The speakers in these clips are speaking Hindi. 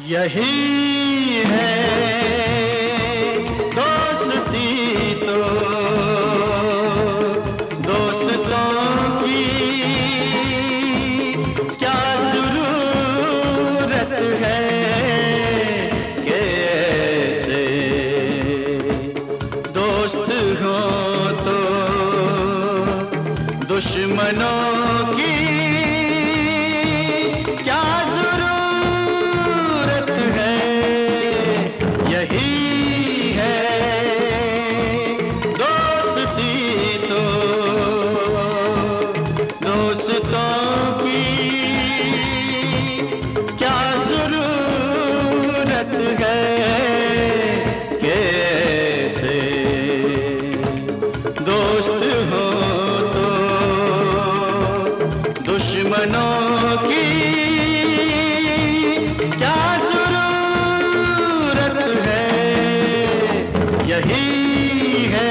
यही है दोस्ती तो, दोस्तों की क्या जरूरत है कि ऐसे दोस्त हो तो दुश्मनों की दुश्मनों की क्या जरूरत है, यही है।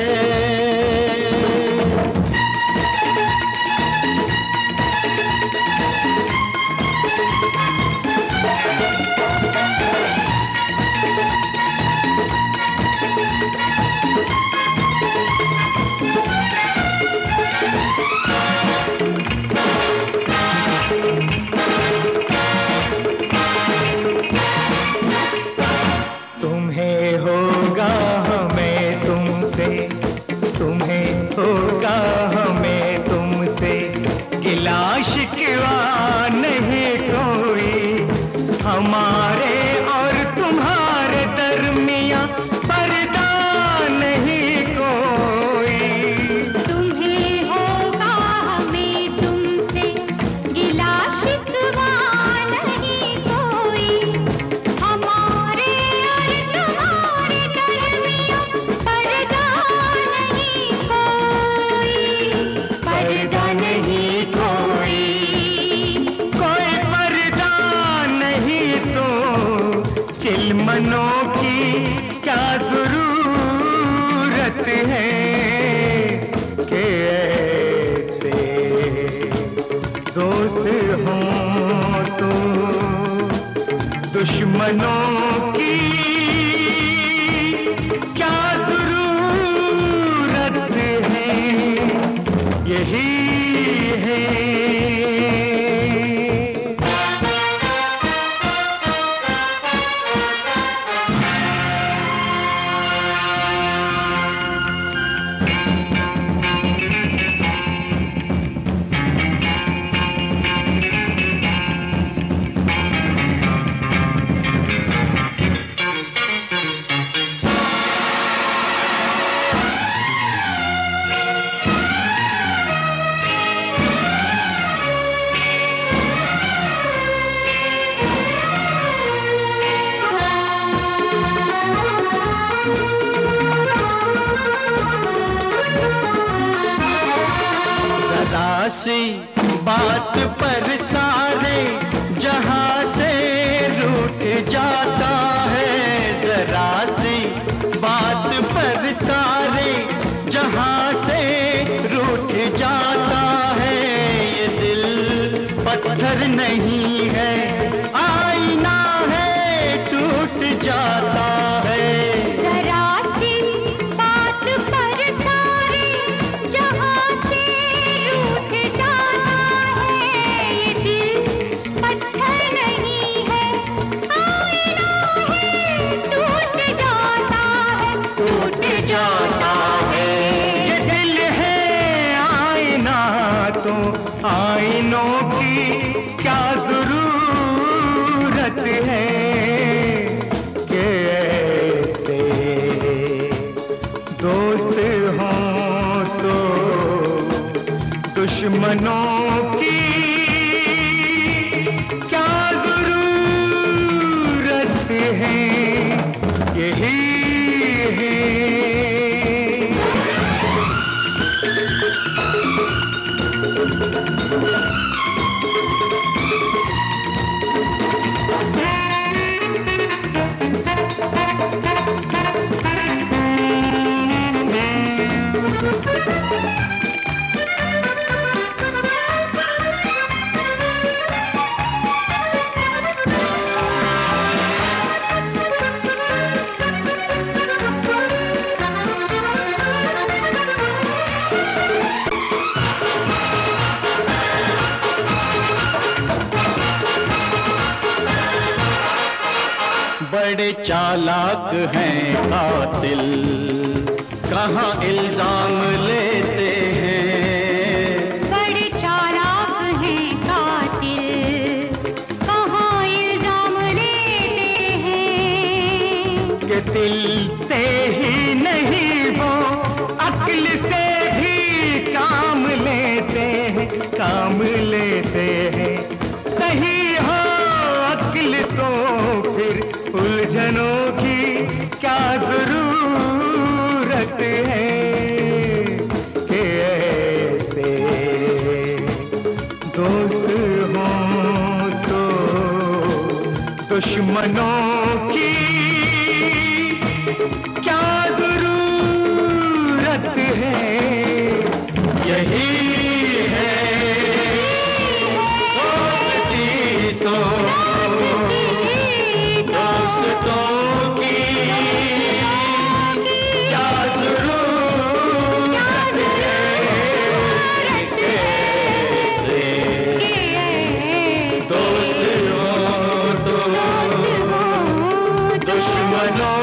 होगा हमें तुमसे गिला शिकवा नहीं कोई, हमारे और तुम्हारे दरमियां पर्दा नहीं कोई। तुम्हें होगा हमें तुमसे गिला शिकवा नहीं कोई, हमारे और तुम्हारे दरमियां पर्दा नहीं कोई, पर्दा नहीं कोई। कोई पर्दा नहीं तो चिलमनों की क्या जरूरत है कि ऐसे दोस्त हों तो दुश्मनों की क्या जरूरत है, यही है। सी बात पर सारे जहां से रूठ जाता है, जरा सी बात पर सारे जहां से रूठ जाता है। ये दिल पत्थर नहीं है, आईना है टूट जाता है। आईनों की क्या जरूरत है कि ऐसे दोस्त हों तो दुश्मनों की क्या जरूरत है, यही है। बड़े चालाक हैं कातिल, कहाँ इल्जाम लेते हैं। बड़े चालाक हैं कातिल, कहाँ इल्जाम लेते हैं। कि दिल से ही नहीं वो अक्ल से भी काम लेते हैं, काम लेते हैं। सही हो अक्ल तो फिर उलझनों की क्या जरूरत है। कि ऐसे दोस्त हों तो दुश्मनों की क्या जरूरत है। यही है दोस्ती तो, दोस्तों की क्या जरूरत है। कैसे दोस्त हो तो दुश्मनों